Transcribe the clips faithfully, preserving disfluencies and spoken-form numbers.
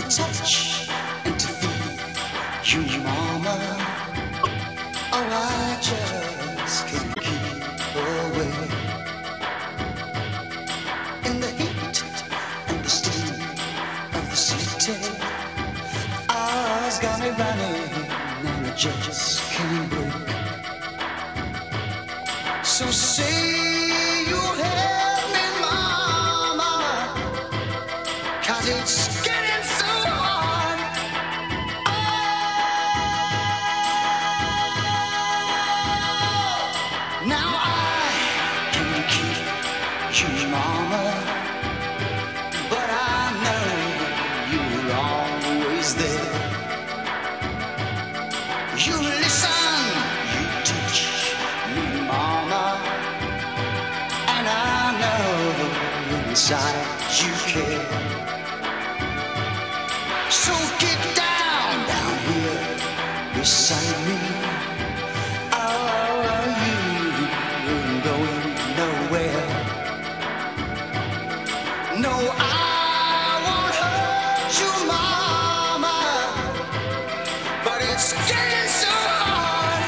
touch and to feel you, mama. Oh, I just can't keep away. In the heat and the steam of the city, I's got me running and I just can't break. So say you'll help me, mama, 'cause it's getting so hard. Oh, now I can keep you, mama, but I know you're always there. You listen, you teach me, mama, and I know inside you care. So get down, down here beside me. Oh, you ain't going nowhere. No, I won't hurt you, mama, but it's getting so hard.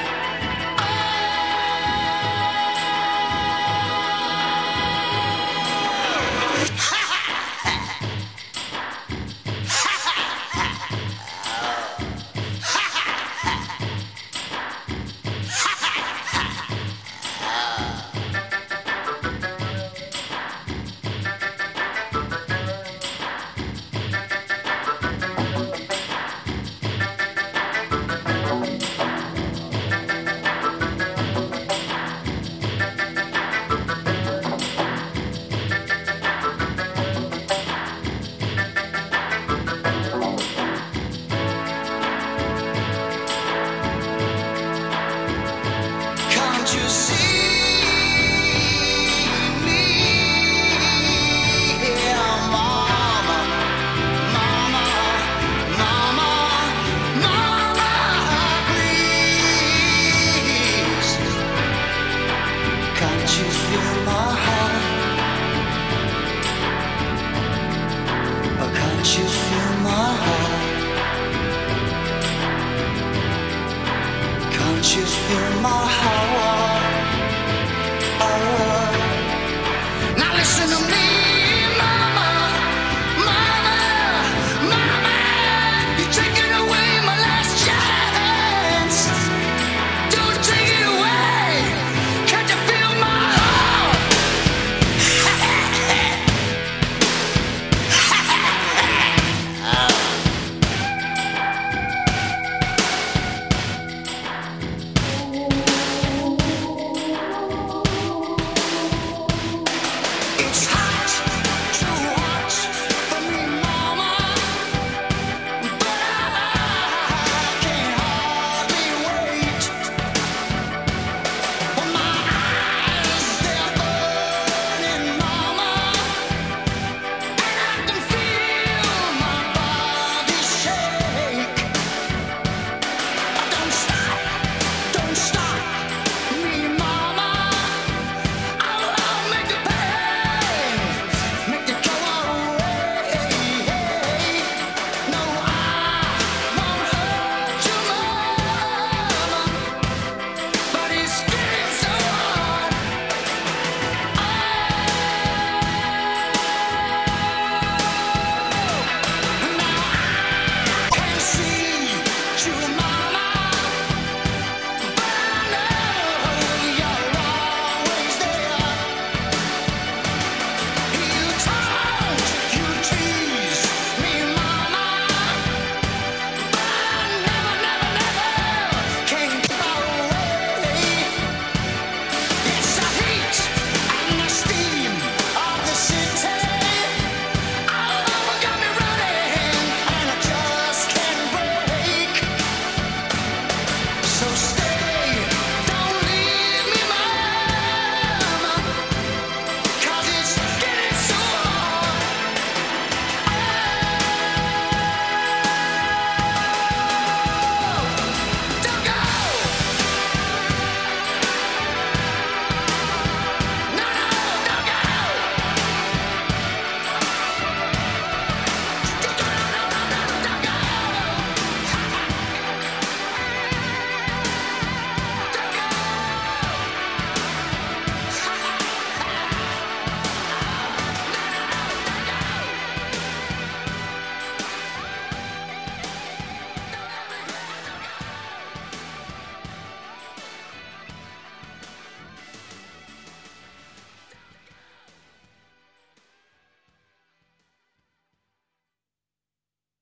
Can't you see me here, mama, mama, mama, mama, please? Can't you feel my heart? Or can't you